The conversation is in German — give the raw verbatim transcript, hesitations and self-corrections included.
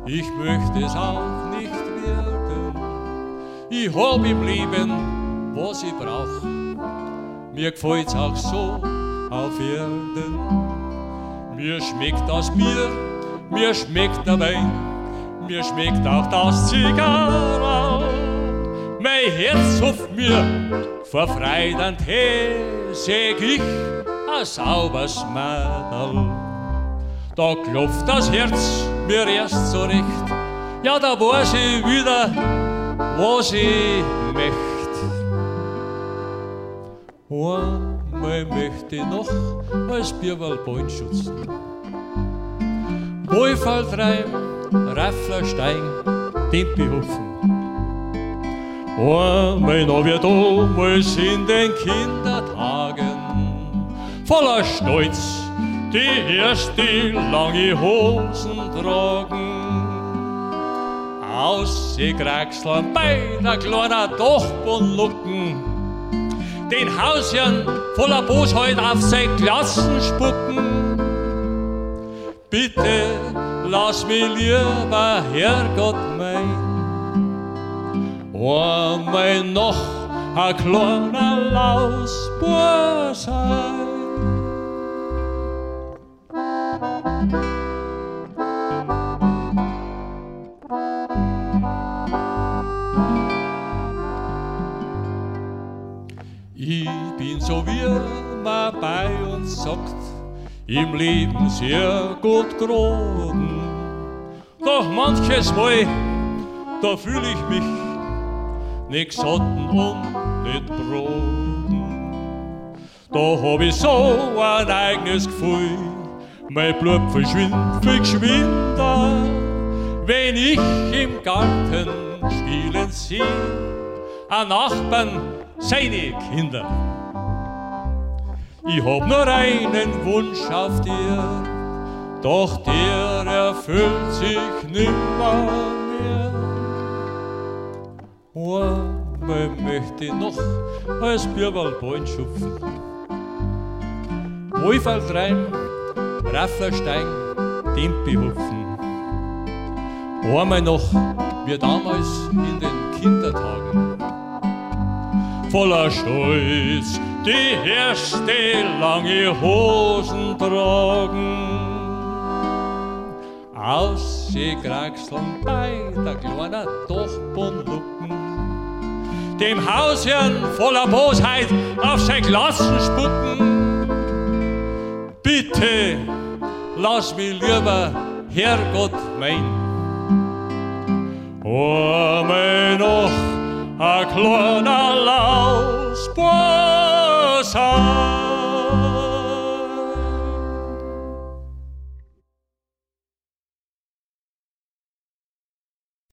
ich möchte es auch nicht werden. Ich hab im Leben, was ich brauch. Mir gefällt's auch so auf Erden. Mir schmeckt das Bier, mir schmeckt der Wein, mir schmeckt auch das Zigarre. Mein Herz hofft mir vor Freude und Tee, seh ich ein sauberes Mädel. Da klopft das Herz mir erst so recht, ja, da weiß ich wieder, was ich möcht. Einmal möchte ich noch als Bierwal Ballen schützen. Wohlfalltreim, Rafflerstein, Tempihupfen. Einmal noch wie damals in den Kindertagen, voller Stolz, die erste lange Hosen tragen. Ausgekraxeln bei der kleinen Dachbohnlucken, den Hausherrn voller Bosheit auf sein Klassen spucken. Bitte lass mich lieber, Herrgott mein, einmal noch ein kleiner Lausbub sein. Ich bin so wie man bei uns sagt, im Leben sehr gut geraten. Doch manches Mal, da fühl ich mich nicht satten und nicht braten. Da hab ich so ein eigenes Gefühl, mein Blut verschwindet viel geschwinder, wenn ich im Garten spielen seh, ein Nachbarn seine Kinder. Ich hab nur einen Wunsch auf dir, doch der erfüllt sich nimmer mehr. Einmal möchte ich noch als Bierwal Ballen schupfen. Wohlfalltreim, Rafflerstein, Tempihupfen. Einmal noch wie damals in den Kindertagen, voller Stolz, die erste lange Hosen tragen. Ausgekraxeln bei der kleinen Dachbohnlucken, dem Hausherrn voller Bosheit auf sein Glassen spucken. Bitte lass mich lieber, Herrgott mein, einmal noch ein kleiner Lausbub sein.